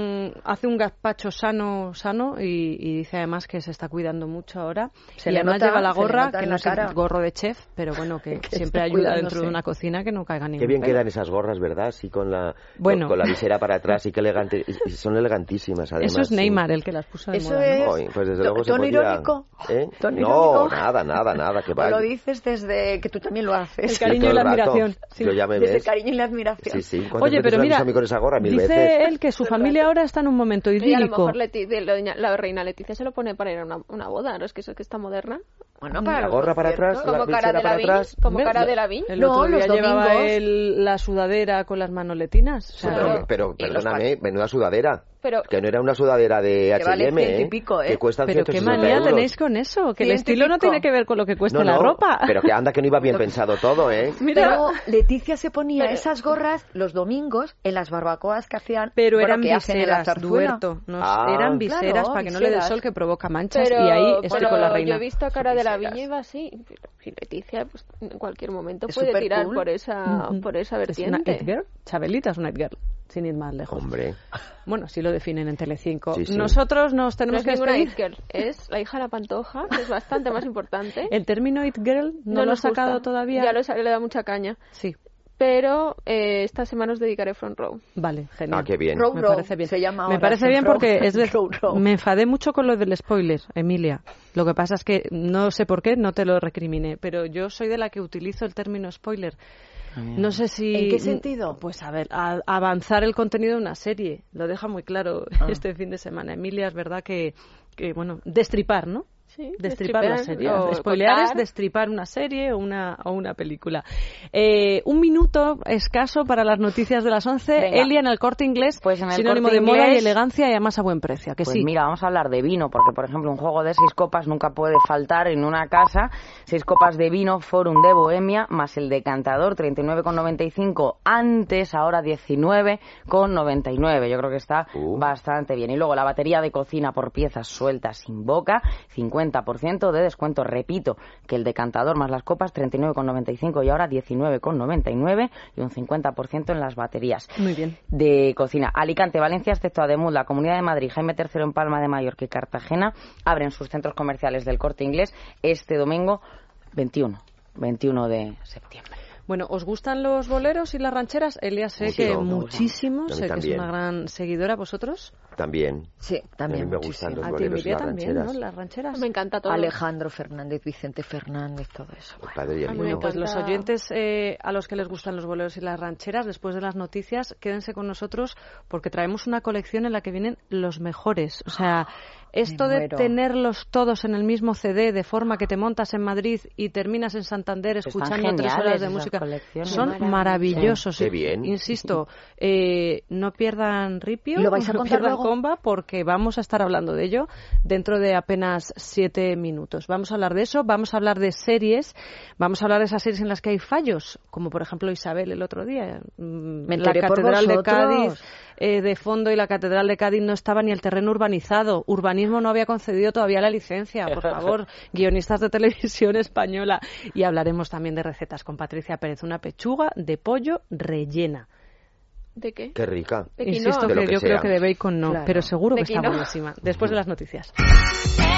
un gazpacho sano y dice además que se está cuidando mucho ahora. Y además lleva la gorra, que no es el gorro de chef, pero bueno, que siempre ayuda dentro de una cocina que no caiga ningún Qué bien pelo. quedan esas gorras, ¿verdad? Así con la visera para atrás y qué elegante. Y son elegantísimas, además. Eso es Neymar el que las puso de eso moda, ¿no? es pues desde luego ¿Tono irónico? No, nada, que vaya. Lo dices desde que tú también lo haces. El cariño y la admiración. Sí. Yo ya me desde ves. el cariño y la admiración. Sí. Oye, pero mira, con esa gorra, dice veces. él que su familia ahora está en un momento idílico. Y a lo mejor la reina Leticia se lo pone para ir a una boda, ¿no? Es que está moderna. Bueno, la gorra para atrás, como la cara de para atrás. Como cara de Lavín. El otro día llevaba la sudadera con las manoletinas. O sea, pero perdóname, menuda sudadera. Pero, que no era una sudadera de H&M, vale pico, que cuesta 160 Pero qué manía euros. tenéis con eso, que el estilo no tiene que ver con lo que cuesta la ropa. Pero que anda que no iba bien pensado todo, ¿eh? Mira. Pero Leticia se ponía esas gorras los domingos en las barbacoas que hacían. Pero eran viseras, Duerto. Eran viseras para que no le dé el sol que provoca manchas. Pero, y ahí estoy con la reina. Yo he visto a cara de la viña y va así. Y Leticia, pues en cualquier momento puede tirar por esa vertiente. ¿Es una it girl? Chabelita es una it girl, sin ir más lejos. Hombre. Bueno, sí lo definen en Telecinco. Sí. Nosotros nos tenemos que despedir. It girl, es la hija de la Pantoja, que es bastante más importante. El término it girl no lo ha sacado todavía. Ya le da mucha caña. Sí. pero esta semana os dedicaré Front Row. Vale, genial. Ah, qué bien. Row, Me row, parece bien. se llama Me ahora, parece bien Row. porque Row, row. me enfadé mucho con lo del spoiler, Emilia. Lo que pasa es que no sé por qué, no te lo recriminé, pero yo soy de la que utilizo el término spoiler. No sé si... ¿En qué sentido? Pues a ver, avanzar el contenido de una serie. Lo deja muy claro este fin de semana. Emilia, es verdad que bueno, destripar, ¿no? Sí, Destripar la serie. o Spoilear es contar. destripar una serie o una película. 1 minuto escaso para las noticias de las 11. Venga. Elia, en el Corte Inglés, Pues en el sinónimo Corte de moda y Inglés- elegancia y además a buen precio. ¿A que Pues sí? mira, vamos a hablar de vino, porque por ejemplo un juego de 6 copas nunca puede faltar en una casa. 6 copas de vino Forum de Bohemia, más el decantador, 39,95 antes, ahora 19,99. Yo creo que está bastante bien. Y luego la batería de cocina por piezas sueltas sin boca, 50% de descuento. Repito, que el decantador más las copas, 39,95 y ahora 19,99 y un 50% en las baterías. Muy bien. De cocina. Alicante, Valencia, excepto Ademuz, la Comunidad de Madrid, Jaime III en Palma de Mallorca y Cartagena abren sus centros comerciales del Corte Inglés este domingo 21 de septiembre. Bueno, ¿os gustan los boleros y las rancheras? Elia, sé Muchísimo. que muchísimo, A mí sé que es también. una gran seguidora. ¿Vosotros? También. Sí, también A mí me muchísimo. gustan los A ti, boleros y Emilia, las también, rancheras. ¿no? Las rancheras. Me encanta todo. Alejandro Fernández, Vicente Fernández, todo eso. El padre y el A mí hijo. me Bueno, pues los encanta. oyentes a los que les gustan los boleros y las rancheras, después de las noticias, quédense con nosotros porque traemos una colección en la que vienen los mejores. O sea, esto de muero. tenerlos todos en el mismo CD, de forma que te montas en Madrid y terminas en Santander Están escuchando 3 horas geniales de esas música, colecciones. son Qué maravillosos. Qué bien. Insisto, no pierdan ripio, ¿Lo vais a no contar pierdan luego? comba, porque vamos a estar hablando de ello dentro de apenas 7 minutos. Vamos a hablar de eso, vamos a hablar de series, vamos a hablar de esas series en las que hay fallos, como por ejemplo Isabel el otro día. Me La enteré por Catedral de vosotros. Cádiz de fondo y la Catedral de Cádiz no estaba ni el terreno urbanizado. Urbanismo no había concedido todavía la licencia. Por favor, guionistas de televisión española. Y hablaremos también de recetas con Patricia Pérez. Una pechuga de pollo rellena. ¿De qué? Qué rica. De Insisto quinoa. De lo que que yo creo sea. que de bacon no, Claro. pero seguro De que está quinoa. buenísima. Después de las noticias.